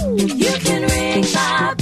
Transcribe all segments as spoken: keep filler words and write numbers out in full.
You can ring my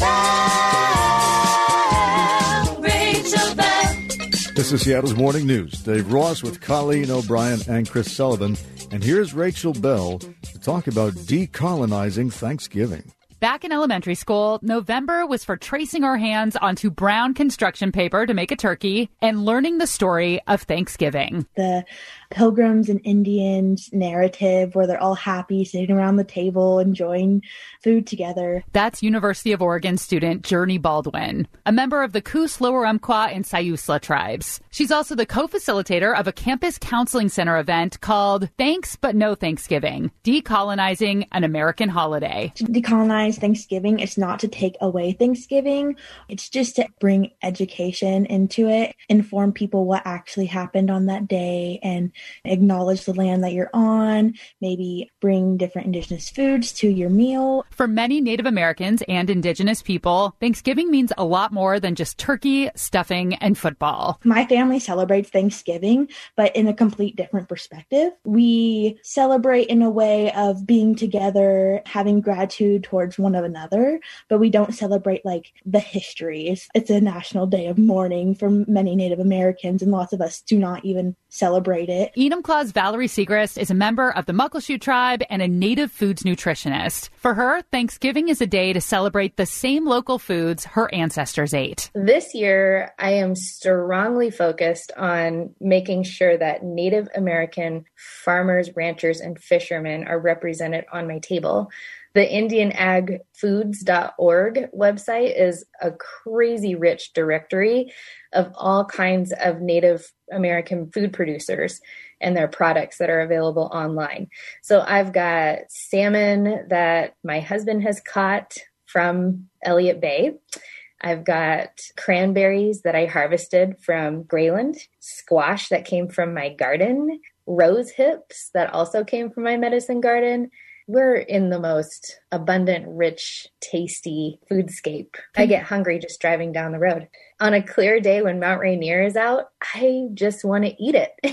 bell, Rachel Bell. This is Seattle's Morning News. Dave Ross with Colleen O'Brien and Chris Sullivan. And here's Rachel Bell to talk about decolonizing Thanksgiving. Back in elementary school, November was for tracing our hands onto brown construction paper to make a turkey and learning the story of Thanksgiving. The Pilgrims and Indians narrative where they're all happy sitting around the table enjoying food together. That's University of Oregon student Journey Baldwin, a member of the Coos Lower Umpqua and Siuslaw tribes. She's also the co-facilitator of a campus counseling center event called Thanks But No Thanksgiving, Decolonizing an American Holiday. To decolonize Thanksgiving, it's not to take away Thanksgiving. It's just to bring education into it, inform people what actually happened on that day, and acknowledge the land that you're on, maybe bring different indigenous foods to your meal. For many Native Americans and indigenous people, Thanksgiving means a lot more than just turkey, stuffing, and football. My family celebrates Thanksgiving, but in a complete different perspective. We celebrate in a way of being together, having gratitude towards one of another, but we don't celebrate like the history. It's, it's a national day of mourning for many Native Americans, and lots of us do not even celebrate it. Enumclaw's Valerie Segrist is a member of the Muckleshoot tribe and a native foods nutritionist. For her, Thanksgiving is a day to celebrate the same local foods her ancestors ate. This year, I am strongly focused on making sure that Native American farmers, ranchers, and fishermen are represented on my table. The Indian Ag Foods dot org website is a crazy rich directory of all kinds of Native American food producers and their products that are available online. So I've got salmon that my husband has caught from Elliott Bay. I've got cranberries that I harvested from Grayland, squash that came from my garden, rose hips that also came from my medicine garden. We're in the most abundant, rich, tasty foodscape. I get hungry just driving down the road. On a clear day when Mount Rainier is out, I just want to eat it.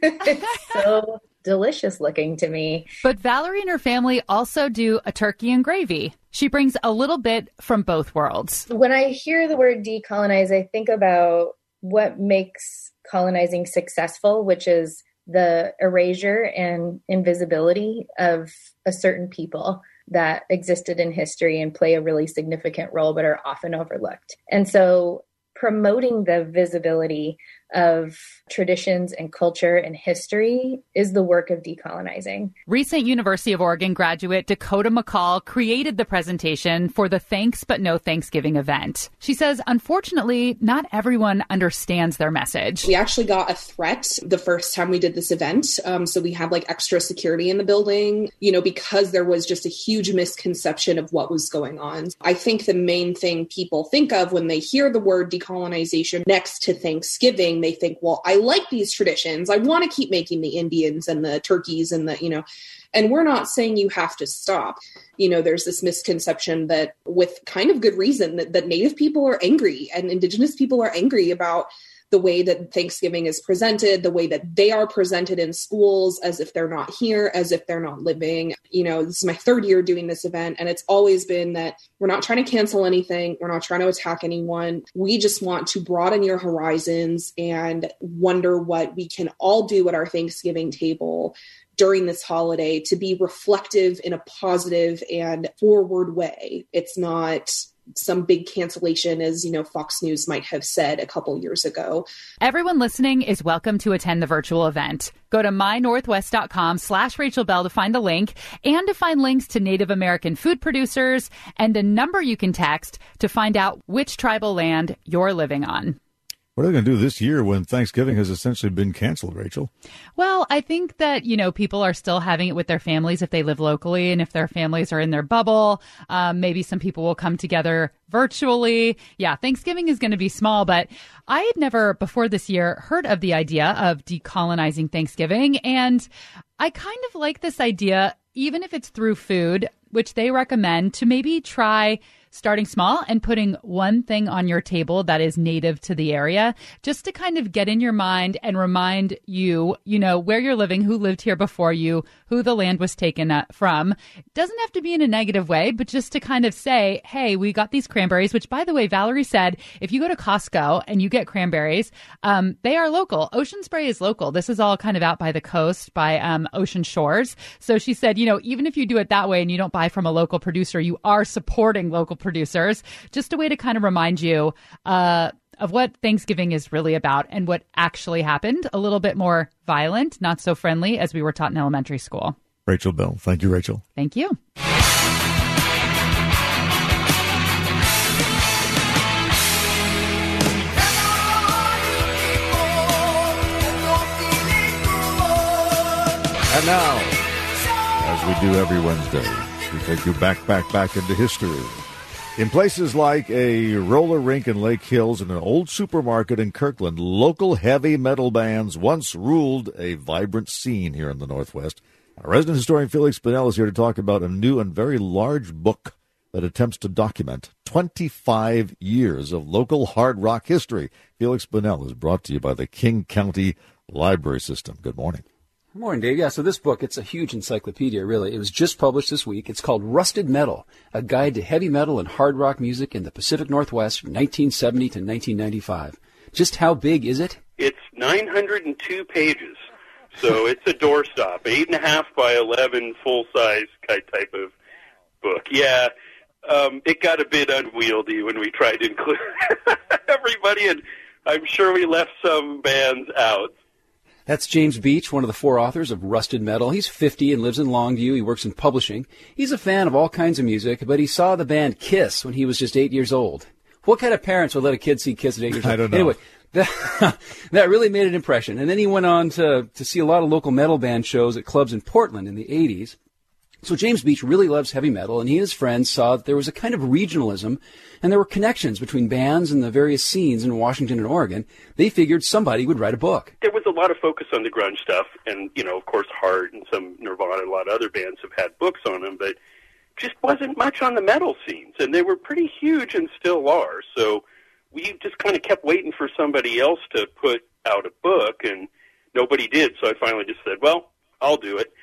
It's so delicious looking to me. But Valerie and her family also do a turkey and gravy. She brings a little bit from both worlds. When I hear the word decolonize, I think about what makes colonizing successful, which is the erasure and invisibility of a certain people that existed in history and play a really significant role, but are often overlooked. And so promoting the visibility of traditions and culture and history is the work of decolonizing. Recent University of Oregon graduate Dakota McCall created the presentation for the Thanks But No Thanksgiving event. She says, unfortunately, not everyone understands their message. We actually got a threat the first time we did this event. Um, so we had like extra security in the building, you know, because there was just a huge misconception of what was going on. I think the main thing people think of when they hear the word decolonization next to Thanksgiving, they think, well, I like these traditions. I want to keep making the Indians and the turkeys and the, you know, and we're not saying you have to stop. You know, there's this misconception that with kind of good reason that, that Native people are angry and Indigenous people are angry about the way that Thanksgiving is presented, the way that they are presented in schools as if they're not here, as if they're not living. You know, this is my third year doing this event, and it's always been that we're not trying to cancel anything. We're not trying to attack anyone. We just want to broaden your horizons and wonder what we can all do at our Thanksgiving table during this holiday to be reflective in a positive and forward way. It's not some big cancellation as, you know, Fox News might have said a couple years ago. Everyone listening is welcome to attend the virtual event. Go to mynorthwest.com slash Rachel Bell to find the link and to find links to Native American food producers and a number you can text to find out which tribal land you're living on. What are they going to do this year when Thanksgiving has essentially been canceled, Rachel? Well, I think that, you know, people are still having it with their families if they live locally, and if their families are in their bubble, um, maybe some people will come together virtually. Yeah, Thanksgiving is going to be small, but I had never before this year heard of the idea of decolonizing Thanksgiving, and I kind of like this idea, even if it's through food. which they recommend to maybe try starting small and putting one thing on your table that is native to the area, just to kind of get in your mind and remind you, you know, where you're living, who lived here before you, who the land was taken from. It doesn't have to be in a negative way, but just to kind of say, hey, we got these cranberries, which, by the way, Valerie said, if you go to Costco and you get cranberries, um, they are local. Ocean Spray is local. This is all kind of out by the coast, by um, Ocean Shores. So she said, you know, even if you do it that way and you don't buy from a local producer, you are supporting local producers. Just a way to kind of remind you uh, of what Thanksgiving is really about and what actually happened. A little bit more violent, not so friendly as we were taught in elementary school. Rachel Bell. Thank you, Rachel. Thank you. And now, as we do every Wednesday, we take you back, back, back into history. In places like a roller rink in Lake Hills and an old supermarket in Kirkland, local heavy metal bands once ruled a vibrant scene here in the Northwest. Our resident historian Felix Bunnell is here to talk about a new and very large book that attempts to document twenty-five years of local hard rock history. Felix Bunnell is brought to you by the King County Library System. Good morning. Good morning, Dave. Yeah, so this book, it's a huge encyclopedia, really. It was just published this week. It's called Rusted Metal, a guide to heavy metal and hard rock music in the Pacific Northwest from nineteen seventy to nineteen ninety-five. Just how big is it? It's nine hundred two pages, so it's a doorstop, eight and a half by eleven, full-size type of book. Yeah, um, it got a bit unwieldy when we tried to include everybody, and I'm sure we left some bands out. That's James Beach, one of the four authors of Rusted Metal. He's fifty and lives in Longview. He works in publishing. He's a fan of all kinds of music, but he saw the band Kiss when he was just eight years old. What kind of parents would let a kid see Kiss at eight years old? I don't know. Anyway, that, that really made an impression. And then he went on to, to see a lot of local metal band shows at clubs in Portland in the eighties. So James Beach really loves heavy metal, and he and his friends saw that there was a kind of regionalism, and there were connections between bands and the various scenes in Washington and Oregon. They figured somebody would write a book. There was a lot of focus on the grunge stuff, and, you know, of course, Heart and some Nirvana, a lot of other bands have had books on them, but just wasn't much on the metal scenes, and they were pretty huge and still are. So we just kind of kept waiting for somebody else to put out a book, and nobody did. So I finally just said, well, I'll do it.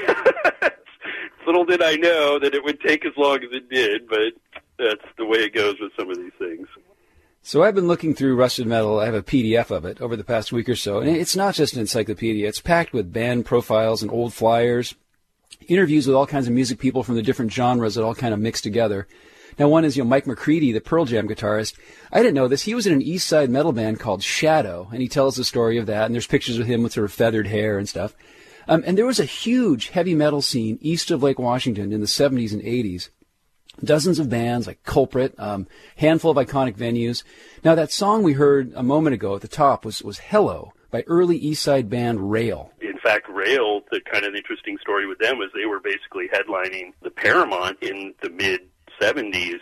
Little did I know that it would take as long as it did, but that's the way it goes with some of these things. So I've been looking through Rusted Metal. I have a P D F of it over the past week or so, and it's not just an encyclopedia. It's packed with band profiles and old flyers, interviews with all kinds of music people from the different genres that all kind of mix together. Now, one is, you know, Mike McCready, the Pearl Jam guitarist. I didn't know this. He was in an East Side metal band called Shadow, and he tells the story of that, and there's pictures of him with sort of feathered hair and stuff. Um, and there was a huge heavy metal scene east of Lake Washington in the seventies and eighties. Dozens of bands like Culprit, um, handful of iconic venues. Now, that song we heard a moment ago at the top was, was Hello by early East Side band Rail. In fact, Rail, the kind of interesting story with them was they were basically headlining the Paramount in the mid-seventies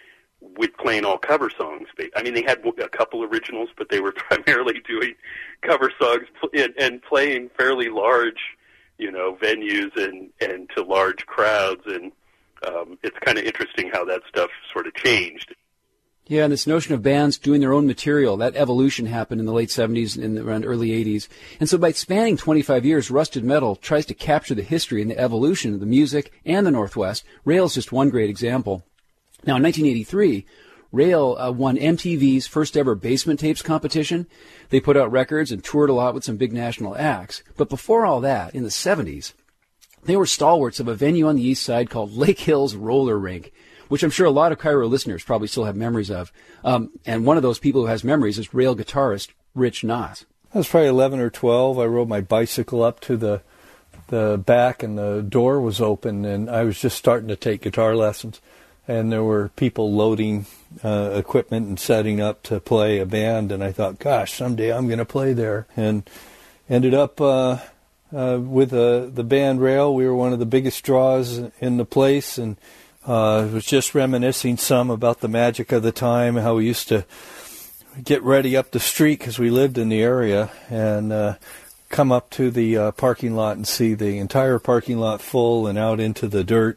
with playing all cover songs. I mean, they had a couple originals, but they were primarily doing cover songs and, and playing fairly large, you know, venues and, and to large crowds. And um, it's kind of interesting how that stuff sort of changed. Yeah, and this notion of bands doing their own material, that evolution happened in the late seventies and around early eighties. And so by spanning twenty-five years, Rusted Metal tries to capture the history and the evolution of the music and the Northwest. Rail's just one great example. Now, in nineteen eighty-three, Rail uh, won M T V's first ever Basement Tapes competition. They put out records and toured a lot with some big national acts. But before all that, in the seventies, they were stalwarts of a venue on the east side called Lake Hills Roller Rink, which I'm sure a lot of Cairo listeners probably still have memories of. Um, and one of those people who has memories is Rail guitarist Rich Nas. I was probably eleven or twelve. I rode my bicycle up to the the back, and the door was open, and I was just starting to take guitar lessons. And there were people loading uh, equipment and setting up to play a band, and I thought, gosh, someday I'm going to play there. And ended up uh, uh, with uh, the band Rail. We were one of the biggest draws in the place, and uh, was just reminiscing some about the magic of the time, how we used to get ready up the street because we lived in the area, and uh, come up to the uh, parking lot and see the entire parking lot full and out into the dirt.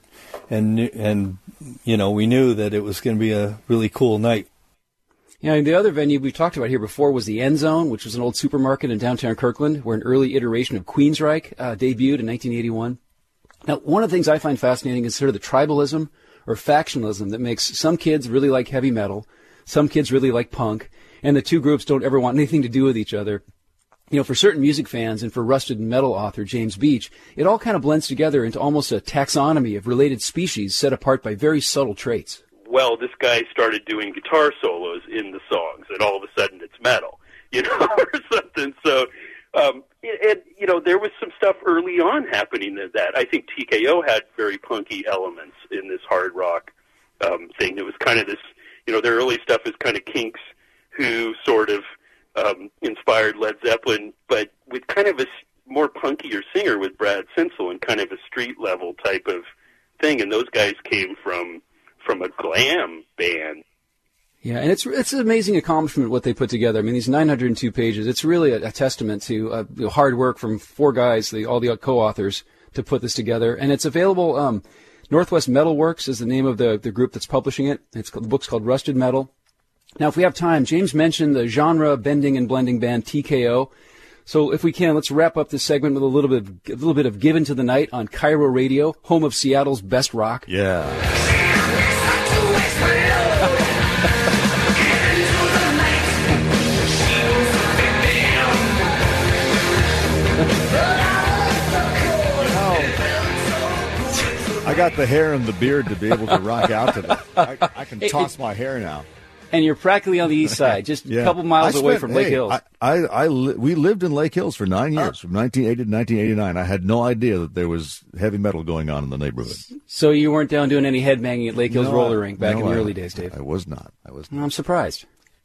and and you know we knew that it was going to be a really cool night. Yeah, and the other venue we talked about here before was the End Zone, which was an old supermarket in downtown Kirkland, where an early iteration of Queensryche uh, debuted in nineteen eighty-one. Now, one of the things I find fascinating is sort of the tribalism or factionalism that makes some kids really like heavy metal, some kids really like punk, and the two groups don't ever want anything to do with each other. You know, for certain music fans and for Rusted Metal author James Beach, it all kind of blends together into almost a taxonomy of related species set apart by very subtle traits. Well, this guy started doing guitar solos in the songs, and all of a sudden it's metal, you know, or something. So, um, and, you know, there was some stuff early on happening in that. I think T K O had very punky elements in this hard rock um, thing. It was kind of this, you know, their early stuff is kind of Kinks, who sort of um, inspired Led Zeppelin, but with kind of a more punkier singer with Brad Sinsel and kind of a street-level type of thing. And those guys came from... from a glam band. Yeah, and it's it's an amazing accomplishment what they put together. I mean, these nine hundred two pages, it's really a, a testament to uh, you know, hard work from four guys, the, all the co-authors, to put this together. And it's available, um, Northwest Metalworks is the name of the, the group that's publishing it. It's called, the book's called Rusted Metal. Now, if we have time, James mentioned the genre bending and blending band T K O. So if we can, let's wrap up this segment with a little bit of, a little bit of Given to the Night on Cairo Radio, home of Seattle's best rock. Yeah. I got the hair and the beard to be able to rock out to that. I, I can toss my hair now. And you're practically on the east side, just yeah. a couple miles spent, away from Lake hey, Hills. I, I, I li- we lived in Lake Hills for nine years, oh. from nineteen eighty to nineteen eighty-nine. I had no idea that there was heavy metal going on in the neighborhood. So you weren't down doing any headbanging at Lake Hills no, Roller Rink back no, in the I, early days, Dave? I was not. I was not. I'm surprised.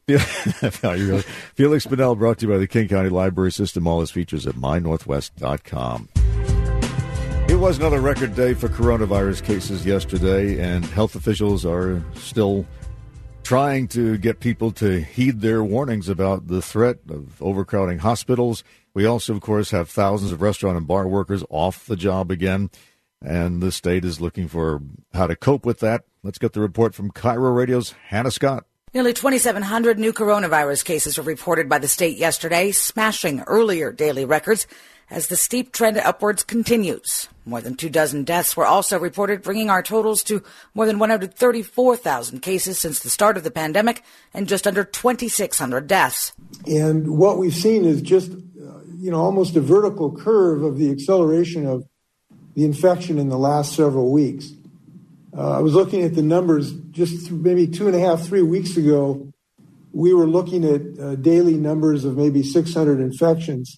Felix Pinnell, brought to you by the King County Library System. All his features at my northwest dot com. It was another record day for coronavirus cases yesterday, and health officials are still trying to get people to heed their warnings about the threat of overcrowding hospitals. We also, of course, have thousands of restaurant and bar workers off the job again, and the state is looking for how to cope with that. Let's get the report from Cairo Radio's Hannah Scott. Nearly twenty-seven hundred new coronavirus cases were reported by the state yesterday, smashing earlier daily records as the steep trend upwards continues. More than two dozen deaths were also reported, bringing our totals to more than one hundred thirty-four thousand cases since the start of the pandemic and just under twenty-six hundred deaths. And what we've seen is just, uh, you know, almost a vertical curve of the acceleration of the infection in the last several weeks. Uh, I was looking at the numbers just maybe two and a half, three weeks ago. We were looking at uh, daily numbers of maybe six hundred infections.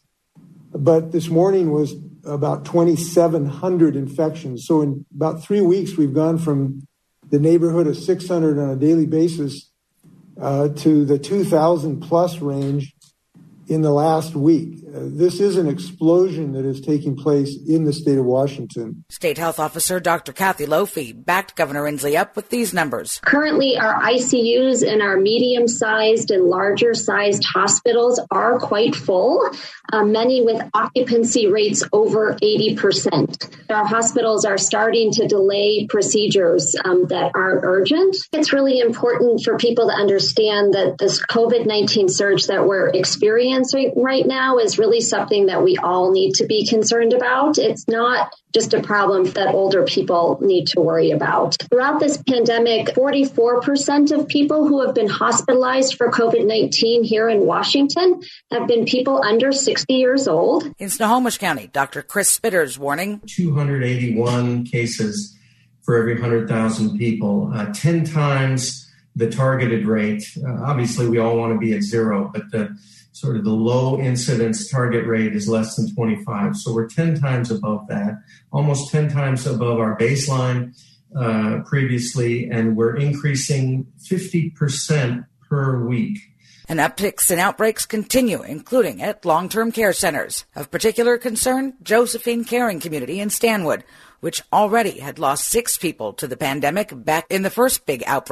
But this morning was about twenty-seven hundred infections. So in about three weeks, we've gone from the neighborhood of six hundred on a daily basis uh, to the two thousand plus range in the last week. Uh, this is an explosion that is taking place in the state of Washington. State Health Officer Doctor Kathy Lofi backed Governor Inslee up with these numbers. Currently, our I C Us in our medium-sized and larger-sized hospitals are quite full, uh, many with occupancy rates over eighty percent. Our hospitals are starting to delay procedures um, that are urgent. It's really important for people to understand that this COVID nineteen surge that we're experiencing right now is really something that we all need to be concerned about. It's not just a problem that older people need to worry about. Throughout this pandemic, forty-four percent of people who have been hospitalized for COVID nineteen here in Washington have been people under sixty years old. In Snohomish County, Doctor Chris Spitter's warning. two hundred eighty-one cases for every one hundred thousand people, uh, ten times the targeted rate. Uh, obviously, we all want to be at zero, but the sort of the low incidence target rate is less than twenty-five. So we're ten times above that, almost ten times above our baseline uh, previously, and we're increasing fifty percent per week. And upticks in outbreaks continue, including at long-term care centers. Of particular concern, Josephine Caring Community in Stanwood, which already had lost six people to the pandemic back in the first big outbreak.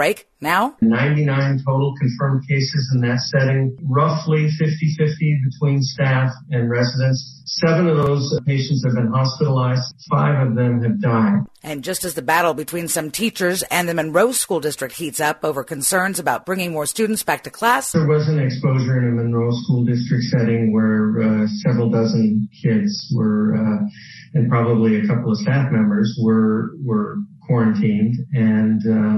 Now, ninety-nine total confirmed cases in that setting, roughly fifty-fifty between staff and residents. Seven of those patients have been hospitalized. Five of them have died. And just as the battle between some teachers and the Monroe School District heats up over concerns about bringing more students back to class, there was an exposure in a Monroe School District setting where uh, several dozen kids were, uh, and probably a couple of staff members were were quarantined. And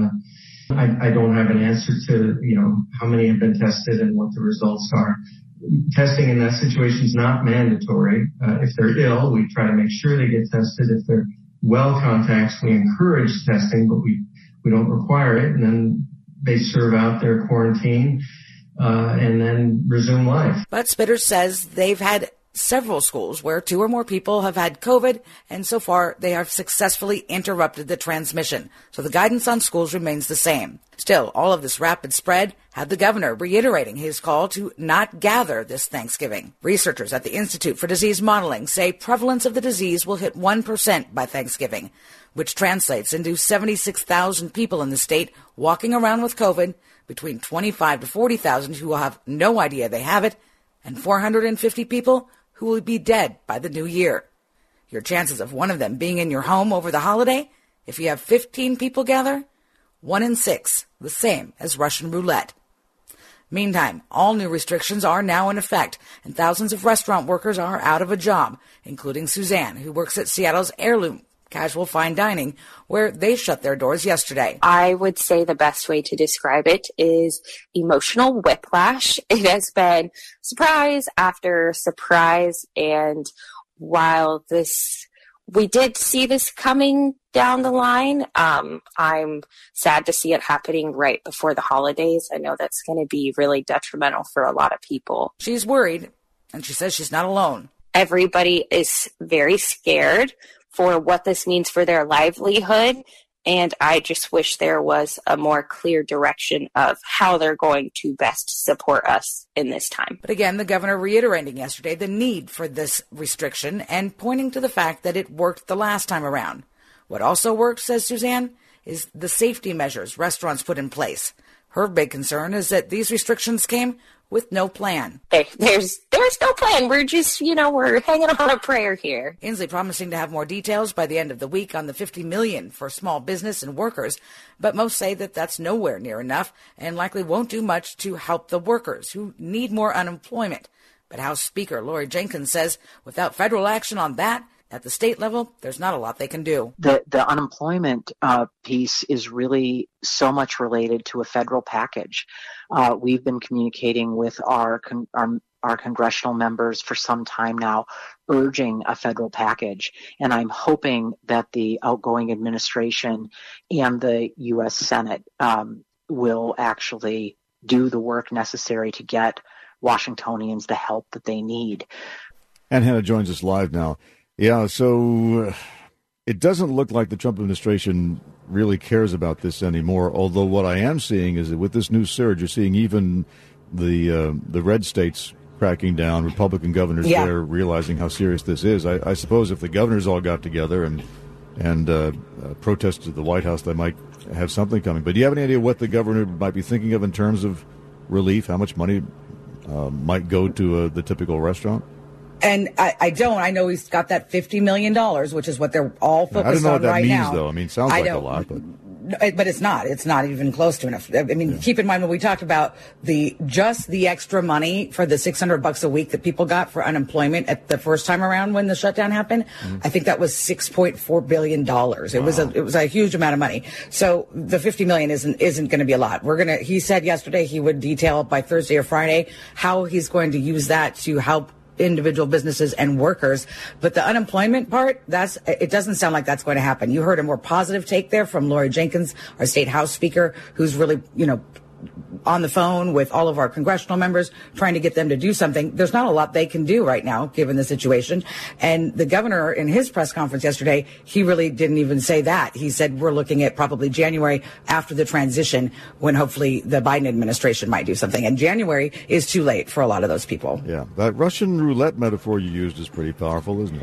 uh, I, I don't have an answer to, you know, how many have been tested and what the results are. Testing in that situation is not mandatory. Uh, if they're ill, we try to make sure they get tested. If they're well contacts, we encourage testing, but we, we don't require it. And then they serve out their quarantine uh, and then resume life. But Spitters says they've had several schools where two or more people have had COVID, and so far they have successfully interrupted the transmission. So the guidance on schools remains the same. Still, all of this rapid spread had the governor reiterating his call to not gather this Thanksgiving. Researchers at the Institute for Disease Modeling say prevalence of the disease will hit one percent by Thanksgiving, which translates into seventy-six thousand people in the state walking around with COVID, between twenty-five to forty thousand who will have no idea they have it, and four hundred fifty people who will be dead by the new year. Your chances of one of them being in your home over the holiday, if you have fifteen people gather, one in six, the same as Russian roulette. Meantime, all new restrictions are now in effect, and thousands of restaurant workers are out of a job, including Suzanne, who works at Seattle's Heirloom Casual Fine Dining, where they shut their doors yesterday. I would say the best way to describe it is emotional whiplash. It has been surprise after surprise, and while this, we did see this coming down the line, um, I'm sad to see it happening right before the holidays. I know that's going to be really detrimental for a lot of people. She's worried, and she says she's not alone. Everybody is very scared for what this means for their livelihood, and I just wish there was a more clear direction of how they're going to best support us in this time. But again, the governor reiterating yesterday the need for this restriction and pointing to the fact that it worked the last time around. What also worked, says Suzanne, is the safety measures restaurants put in place. Her big concern is that these restrictions came with no plan. There, there's there's no plan. We're just, you know, we're hanging on a prayer here. Inslee promising to have more details by the end of the week on the fifty million dollars for small business and workers, but most say that that's nowhere near enough and likely won't do much to help the workers who need more unemployment. But House Speaker Lori Jenkins says without federal action on that, at the state level, there's not a lot they can do. The the unemployment uh, piece is really so much related to a federal package. Uh, we've been communicating with our, con- our our congressional members for some time now, urging a federal package, and I'm hoping that the outgoing administration and the U S Senate um, will actually do the work necessary to get Washingtonians the help that they need. And Hannah joins us live now. Yeah, so uh, it doesn't look like the Trump administration really cares about this anymore, although what I am seeing is that with this new surge, you're seeing even the uh, the red states cracking down, Republican governors yeah. there realizing how serious this is. I, I suppose if the governors all got together and, and uh, uh, protested at the White House, they might have something coming. But do you have any idea what the governor might be thinking of in terms of relief, how much money uh, might go to uh, the typical restaurant? And I, I don't. I know he's got that fifty million dollars, which is what they're all focused on right now. I don't know what that right means, now. though. I mean, it sounds I like don't, a lot, but... But it's not. It's not even close to enough. I mean, yeah. keep in mind when we talked about the just the extra money for the six hundred bucks a week that people got for unemployment at the first time around when the shutdown happened, mm-hmm. I think that was six point four billion dollars. It wow. was a it was a huge amount of money. So the fifty million dollars isn't isn't going to be a lot. We're going to. He said yesterday he would detail by Thursday or Friday how he's going to use that to help individual businesses and workers. But the unemployment part, that's, it doesn't sound like that's going to happen. You heard a more positive take there from Lori Jenkins, our state House Speaker, who's really, you know, on the phone with all of our congressional members, trying to get them to do something. There's not a lot they can do right now, given the situation. And the governor, in his press conference yesterday, he really didn't even say that. He said we're looking at probably January after the transition, when hopefully the Biden administration might do something. And January is too late for a lot of those people. Yeah, that Russian roulette metaphor you used is pretty powerful, isn't it?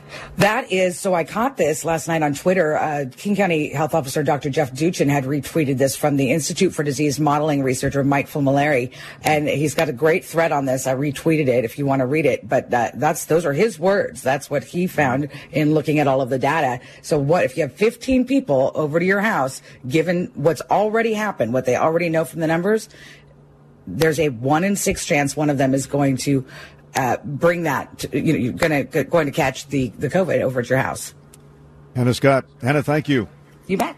That is, so I caught this last night on Twitter. Uh, King County Health Officer Doctor Jeff Duchin had retweeted this from the Institute for Disease Modeling researcher Mike Fumilleri, and he's got a great thread on this. I retweeted it if you want to read it, but that, that's those are his words. That's what he found in looking at all of the data. So what if you have fifteen people over to your house, given what's already happened, what they already know from the numbers, there's a one in six chance one of them is going to Uh, bring that, to, you know, you're gonna going to catch the, the COVID over at your house. Hannah Scott. Hannah, thank you. You bet.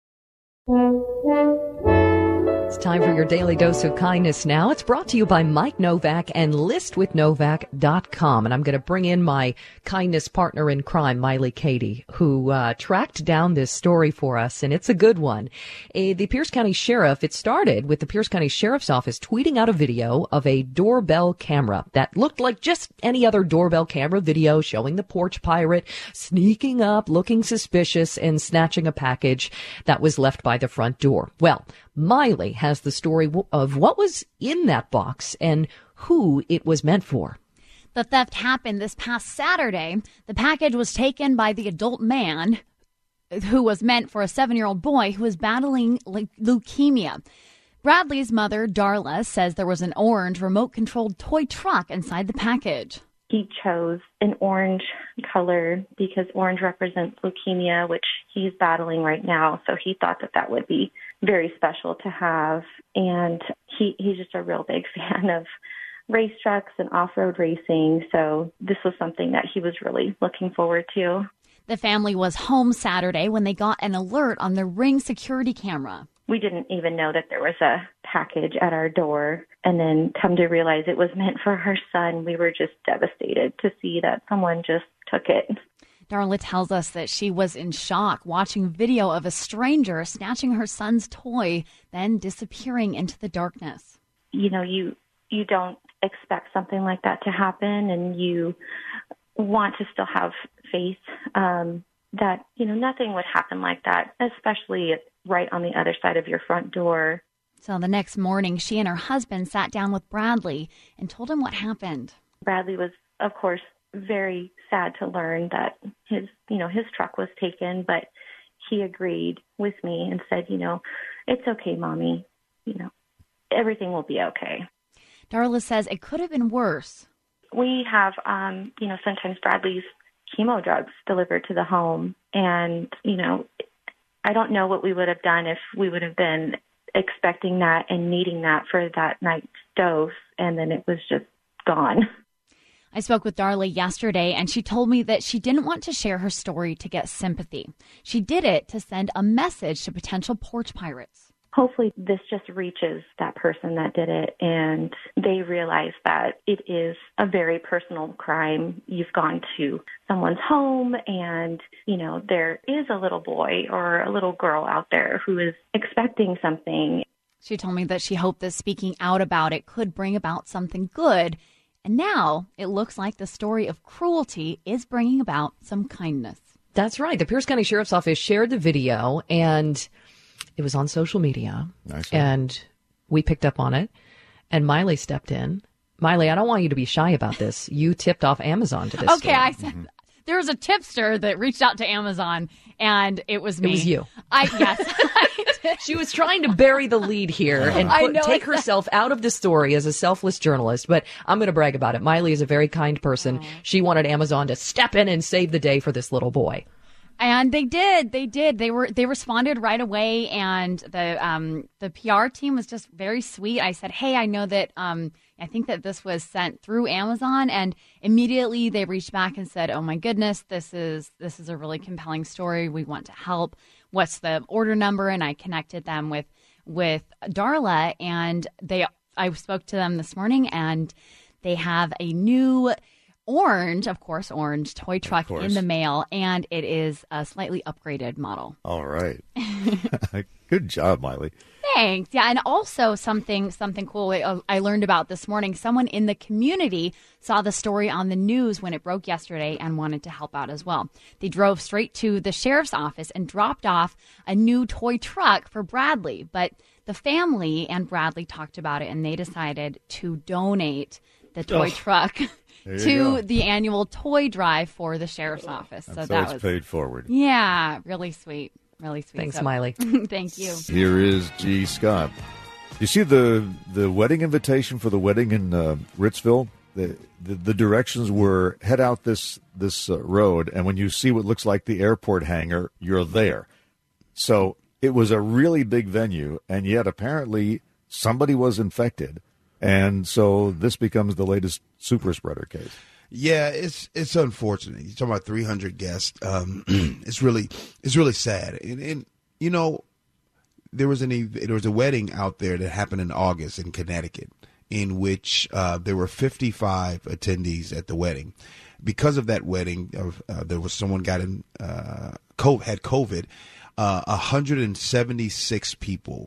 It's time for your daily dose of kindness now. It's brought to you by Mike Novak and list with novak dot com. And I'm going to bring in my kindness partner in crime, Miley Katie, who uh, tracked down this story for us, and it's a good one. Uh, the Pierce County Sheriff, it started with the Pierce County Sheriff's Office tweeting out a video of a doorbell camera that looked like just any other doorbell camera video showing the porch pirate sneaking up, looking suspicious, and snatching a package that was left by the front door. Well, Miley has the story of what was in that box and who it was meant for. The theft happened this past Saturday. The package was taken by the adult man who was meant for a seven-year-old boy who was battling leukemia. Bradley's mother, Darla, says there was an orange remote-controlled toy truck inside the package. He chose an orange color because orange represents leukemia, which he's battling right now. So he thought that that would be very special to have. And he, he's just a real big fan of race trucks and off-road racing. So this was something that he was really looking forward to. The family was home Saturday when they got an alert on the Ring security camera. We didn't even know that there was a package at our door. And then come to realize it was meant for her son. We were just devastated to see that someone just took it. Darla tells us that she was in shock watching video of a stranger snatching her son's toy, then disappearing into the darkness. You know, you you don't expect something like that to happen, and you want to still have faith um, that, you know, nothing would happen like that, especially right on the other side of your front door. So the next morning, she and her husband sat down with Bradley and told him what happened. Bradley was, of course, very sad to learn that his, you know, his truck was taken, but he agreed with me and said, you know, it's okay, Mommy. You know, everything will be okay. Darla says it could have been worse. We have, um, you know, sometimes Bradley's chemo drugs delivered to the home. And, you know, I don't know what we would have done if we would have been expecting that and needing that for that night's dose, and then it was just gone. I spoke with Darla yesterday, and she told me that she didn't want to share her story to get sympathy. She did it to send a message to potential porch pirates. Hopefully this just reaches that person that did it, and they realize that it is a very personal crime. You've gone to someone's home, and, you know, there is a little boy or a little girl out there who is expecting something. She told me that she hoped that speaking out about it could bring about something good. And now it looks like the story of cruelty is bringing about some kindness. That's right. The Pierce County Sheriff's Office shared the video, and it was on social media. Nice. And we picked up on it, and Miley stepped in. Miley, I don't want you to be shy about this. You tipped off Amazon to this Okay, story. I said mm-hmm. There was a tipster that reached out to Amazon, and it was me. It was you. I yes. She was trying to bury the lead here and I put, know take exactly. herself out of the story as a selfless journalist. But I'm going to brag about it. Miley is a very kind person. Oh. She wanted Amazon to step in and save the day for this little boy. And they did. They did. They were. They responded right away, and the um the P R team was just very sweet. I said, "Hey, I know that um I think that this was sent through Amazon," and immediately they reached back and said, "Oh my goodness, this is this is a really compelling story. We want to help. What's the order number?" And I connected them with with Darla, and they. I spoke to them this morning, and they have a new orange, of course, orange toy truck in the mail, and it is a slightly upgraded model. All right. Good job, Miley. Thanks. Yeah, and also something something cool I, I learned about this morning. Someone in the community saw the story on the news when it broke yesterday and wanted to help out as well. They drove straight to the sheriff's office and dropped off a new toy truck for Bradley. But the family and Bradley talked about it, and they decided to donate the toy Oh, truck there you to go. the annual toy drive for the sheriff's office. So so that it's was paid forward. Yeah, really sweet. Really sweet. Thanks, So- Miley. Thank you. Here is G. Scott. You see the the wedding invitation for the wedding in uh, Ritzville? The, the the directions were head out this this uh, road, and when you see what looks like the airport hangar, you're there. So it was a really big venue, and yet apparently somebody was infected, and so this becomes the latest super spreader case. Yeah, it's it's unfortunate. You're talking about three hundred guests. Um, it's really it's really sad, and, and you know. There was an there was a wedding out there that happened in August in Connecticut, in which uh, there were fifty-five attendees at the wedding. Because of that wedding, uh, there was someone got in uh, had COVID. Uh, one hundred seventy-six people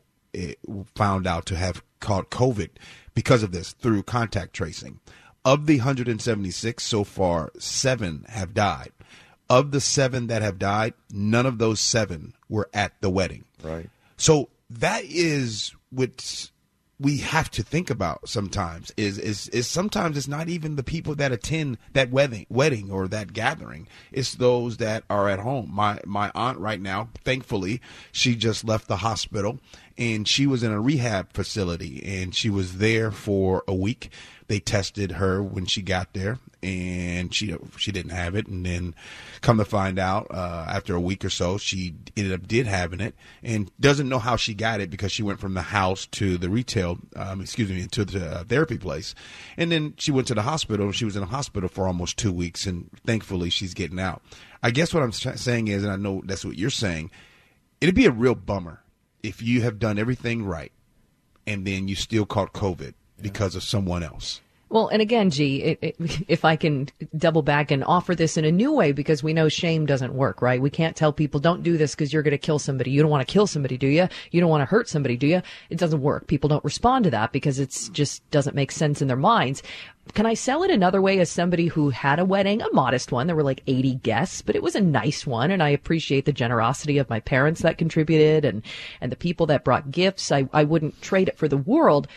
found out to have caught COVID because of this through contact tracing. Of the one hundred seventy-six, so far, seven have died. Of the seven that have died, none of those seven were at the wedding. Right. So that is what we have to think about sometimes is, is, is sometimes it's not even the people that attend that wedding, wedding or that gathering. It's those that are at home. My, my aunt right now, thankfully, she just left the hospital and she was in a rehab facility and she was there for a week. They tested her when she got there and she she didn't have it. And then come to find out uh, after a week or so, she ended up did having it and doesn't know how she got it because she went from the house to the retail, um, excuse me, to the uh, therapy place. And then she went to the hospital. She was in the hospital for almost two weeks and thankfully she's getting out. I guess what I'm saying is, and I know that's what you're saying, it'd be a real bummer if you have done everything right and then you still caught COVID because of someone else. Well, and again, G, it, it, if I can double back and offer this in a new way, because we know shame doesn't work, right? We can't tell people don't do this because you're going to kill somebody. You don't want to kill somebody, do you? You don't want to hurt somebody, do you? It doesn't work. People don't respond to that because it's just doesn't make sense in their minds. Can I sell it another way as somebody who had a wedding, a modest one? There were like eighty guests, but it was a nice one. And I appreciate the generosity of my parents that contributed and, and the people that brought gifts. I, I wouldn't trade it for the world,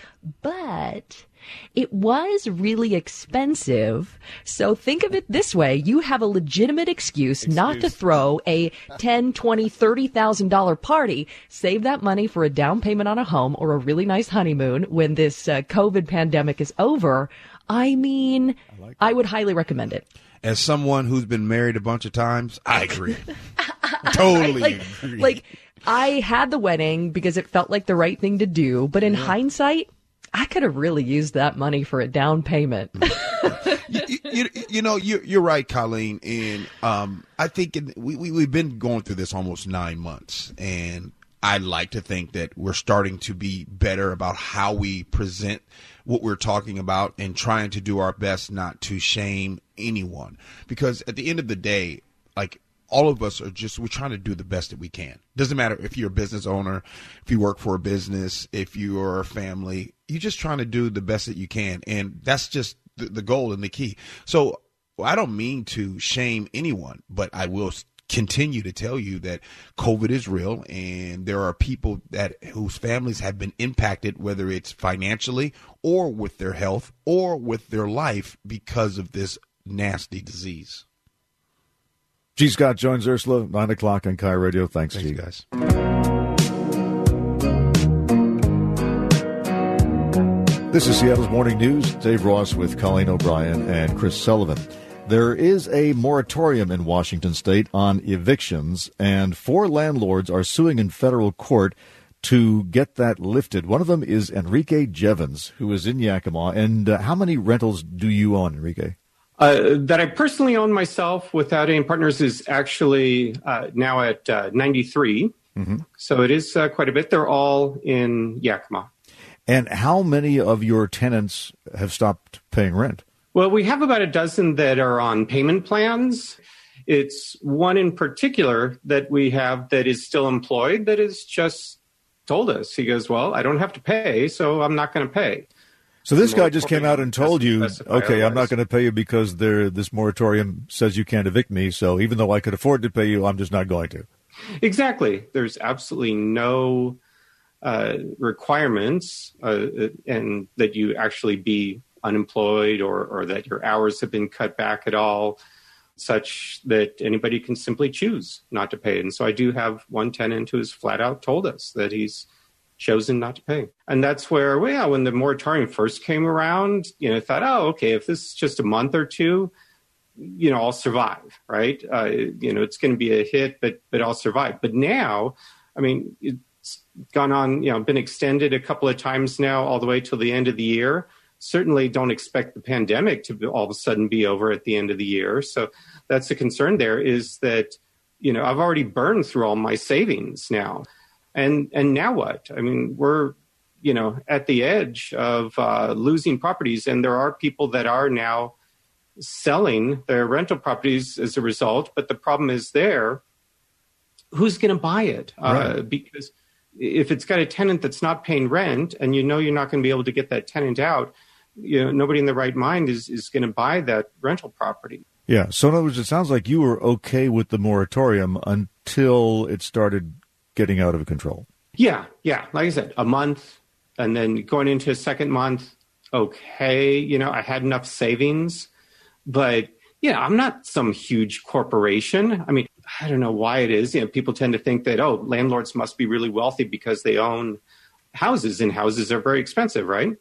but it was really expensive. So think of it this way. You have a legitimate excuse, excuse. not to throw a ten, twenty, thirty thousand dollars party. Save that money for a down payment on a home or a really nice honeymoon when this uh, COVID pandemic is over. I mean, I, like I would highly recommend it. As someone who's been married a bunch of times, I agree. Totally like, agree. Like, I had the wedding because it felt like the right thing to do. But in yeah. hindsight, I could have really used that money for a down payment. you, you, you know, you're, you're right, Colleen. And um, I think in, we, we, we've been going through this almost nine months. And I like to think that we're starting to be better about how we present what we're talking about and trying to do our best not to shame anyone. Because at the end of the day, like, all of us are just, we're trying to do the best that we can. Doesn't matter if you're a business owner, if you work for a business, if you are a family, you're just trying to do the best that you can. And that's just the, the goal and the key. So I don't mean to shame anyone, but I will continue to tell you that COVID is real and there are people that whose families have been impacted, whether it's financially or with their health or with their life because of this nasty disease. G. Scott joins Ursula, nine o'clock on Kai Radio. Thanks, Thanks G. guys. This is Seattle's Morning News. Dave Ross with Colleen O'Brien and Chris Sullivan. There is a moratorium in Washington state on evictions, and four landlords are suing in federal court to get that lifted. One of them is Enrique Jevons, who is in Yakima. And uh, how many rentals do you own, Enrique? Uh, that I personally own myself without any partners is actually uh, now at uh, ninety-three. Mm-hmm. So it is uh, quite a bit. They're all in Yakima. And how many of your tenants have stopped paying rent? Well, we have about a dozen that are on payment plans. It's one in particular that we have that is still employed that has just told us. He goes, well, I don't have to pay, so I'm not going to pay. So this guy just came out and told you, okay, I'm not going to pay you because there, this moratorium says you can't evict me. So even though I could afford to pay you, I'm just not going to. Exactly. There's absolutely no uh, requirements uh, and that you actually be unemployed or, or that your hours have been cut back at all, such that anybody can simply choose not to pay. And so I do have one tenant who has flat out told us that he's chosen not to pay. And that's where, well, yeah, when the moratorium first came around, you know, I thought, oh, okay, if this is just a month or two, you know, I'll survive, right? Uh, you know, it's going to be a hit, but but I'll survive. But now, I mean, it's gone on, you know, been extended a couple of times now, all the way till the end of the year. Certainly don't expect the pandemic to be, all of a sudden be over at the end of the year. So that's the concern there, is that, you know, I've already burned through all my savings now. And and now what? I mean, we're, you know, at the edge of uh, losing properties. And there are people that are now selling their rental properties as a result. But the problem is there, who's going to buy it? Right. Uh, because if it's got a tenant that's not paying rent and you know you're not going to be able to get that tenant out, you know, nobody in their right mind is, is going to buy that rental property. Yeah. So in other words, it sounds like you were okay with the moratorium until it started getting out of control. Yeah. Yeah. Like I said, a month and then going into a second month. Okay. You know, I had enough savings, but yeah, I'm not some huge corporation. I mean, I don't know why it is. You know, people tend to think that, oh, landlords must be really wealthy because they own houses, and houses are very expensive, right?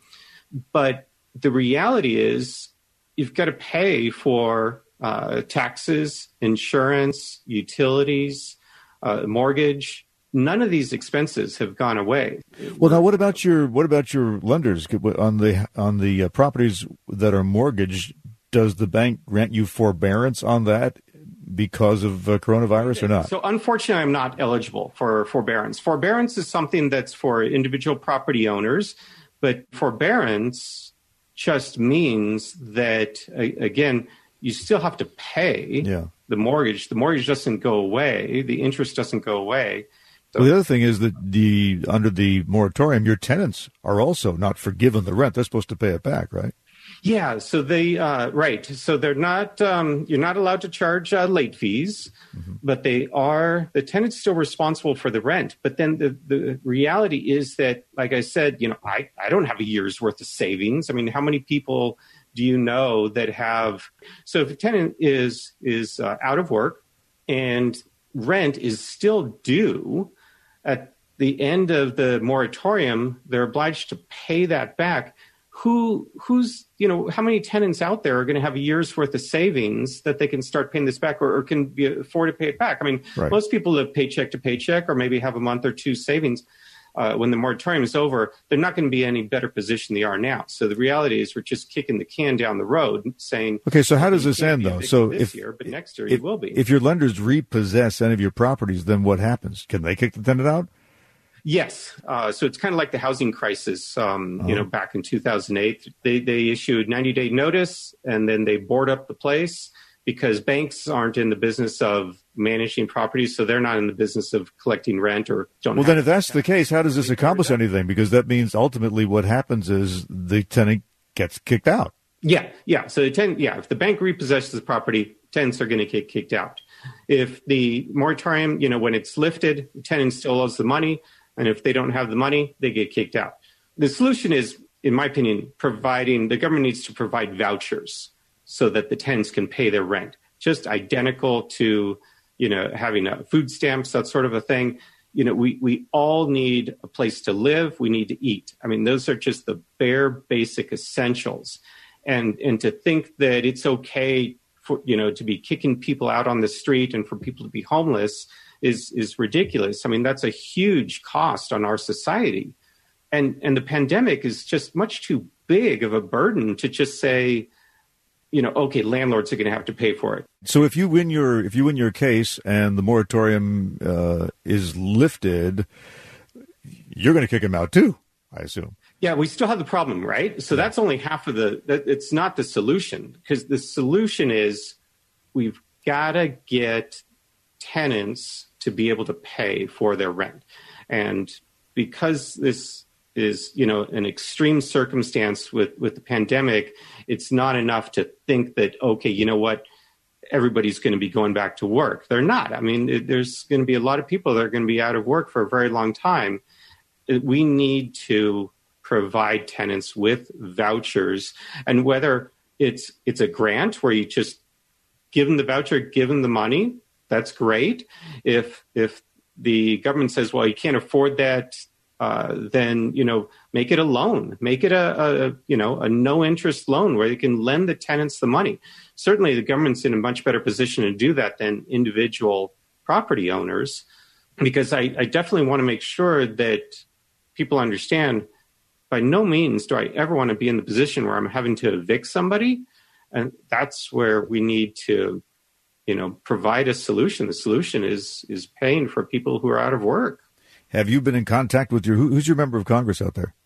But the reality is you've got to pay for uh, taxes, insurance, utilities, uh, mortgage. None of these expenses have gone away. Well, now what about your what about your lenders on the on the uh, properties that are mortgaged? Does the bank grant you forbearance on that because of uh, coronavirus or not? So unfortunately, I'm not eligible for forbearance. Forbearance is something that's for individual property owners, but forbearance just means that, again, you still have to pay yeah. the mortgage. The mortgage doesn't go away. The interest doesn't go away. So, well, the other thing is that the under the moratorium, your tenants are also not forgiven the rent. They're supposed to pay it back, right? Yeah, so they, uh, right. So they're not, um, you're not allowed to charge uh, late fees, mm-hmm. but they are, the tenant's still responsible for the rent. But then the, the reality is that, like I said, you know, I, I don't have a year's worth of savings. I mean, how many people do you know that have, so if a tenant is, is uh, out of work and rent is still due at the end of the moratorium, they're obliged to pay that back. Who, who's, you know, how many tenants out there are going to have a year's worth of savings that they can start paying this back or, or can be, afford to pay it back? I mean, right. Most people live paycheck to paycheck or maybe have a month or two savings. Uh, when the moratorium is over, they're not going to be in any better position than they are now. So the reality is we're just kicking the can down the road saying, okay, so how does this end though? So this if, year, but next year if, you will be. If your lenders repossess any of your properties, then what happens? Can they kick the tenant out? Yes. Uh, so it's kind of like the housing crisis, um, uh-huh. you know, back in two thousand eight. They they issued ninety-day notice, and then they board up the place because banks aren't in the business of managing properties, so they're not in the business of collecting rent or don't Well, then if that's the case, how does this accomplish anything? Because that means ultimately what happens is the tenant gets kicked out. Yeah, yeah. So the tenant, yeah, if the bank repossesses the property, tenants are going to get kicked out. If the moratorium, you know, when it's lifted, the tenant still owes the money. And if they don't have the money, they get kicked out. The solution is, in my opinion, providing, the government needs to provide vouchers so that the tenants can pay their rent. Just identical to, you know, having a food stamps, that sort of a thing. You know, we, we all need a place to live. We need to eat. I mean, those are just the bare basic essentials. And, and to think that it's okay for, you know, to be kicking people out on the street and for people to be homeless is is ridiculous. I mean, that's a huge cost on our society. And and the pandemic is just much too big of a burden to just say, you know, okay, landlords are going to have to pay for it. So if you win your if you win your case and the moratorium uh, is lifted, you're going to kick them out too, I assume. Yeah, we still have the problem, right? So that's only half of the, that, it's not the solution, because the solution is we've got to get tenants to be able to pay for their rent. And because this is, you know, an extreme circumstance with, with the pandemic, it's not enough to think that, okay, you know what, everybody's going to be going back to work. They're not. I mean, it, there's going to be a lot of people that are going to be out of work for a very long time. We need to provide tenants with vouchers, and whether it's it's a grant where you just give them the voucher, give them the money, that's great. If if the government says, well, you can't afford that, uh, then, you know, make it a loan, make it a, a you know, a no interest loan where they can lend the tenants the money. Certainly the government's in a much better position to do that than individual property owners, because I, I definitely want to make sure that people understand by no means do I ever want to be in the position where I'm having to evict somebody. And that's where we need to, you know, provide a solution. The solution is is paying for people who are out of work. Have you been in contact with your, who, who's your member of Congress out there?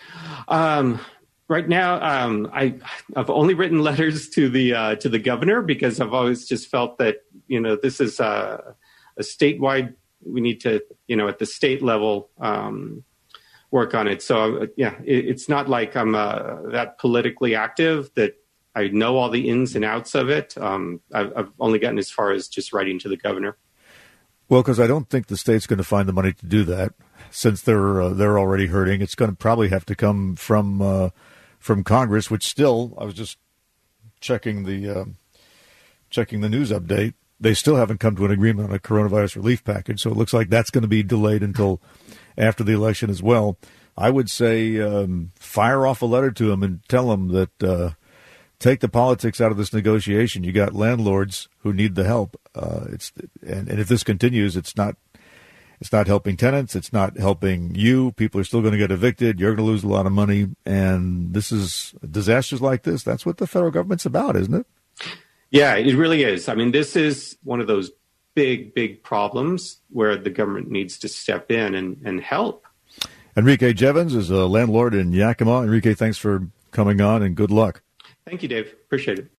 Um, right now, um, I, I've only written letters to the uh, to the governor because I've always just felt that, you know, this is a, a statewide, we need to, you know, at the state level, um, work on it. So, uh, yeah, it, it's not like I'm uh, that politically active that I know all the ins and outs of it. Um, I've, I've only gotten as far as just writing to the governor. Well, because I don't think the state's going to find the money to do that, since they're uh, they're already hurting. It's going to probably have to come from uh, from Congress, which still, I was just checking the uh, checking the news update. They still haven't come to an agreement on a coronavirus relief package, so it looks like that's going to be delayed until after the election as well. I would say um, fire off a letter to them and tell them that. Uh, Take the politics out of this negotiation. You got landlords who need the help. Uh, it's and, and if this continues, it's not it's not helping tenants. It's not helping you. People are still going to get evicted. You're going to lose a lot of money. And this is disasters like this. That's what the federal government's about, isn't it? Yeah, it really is. I mean, this is one of those big, big problems where the government needs to step in and, and help. Enrique Jevons is a landlord in Yakima. Enrique, thanks for coming on and good luck. Thank you, Dave. Appreciate it.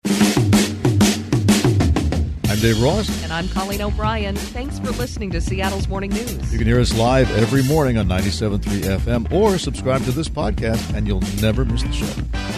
I'm Dave Ross. And I'm Colleen O'Brien. Thanks for listening to Seattle's Morning News. You can hear us live every morning on ninety-seven point three F M or subscribe to this podcast and you'll never miss the show.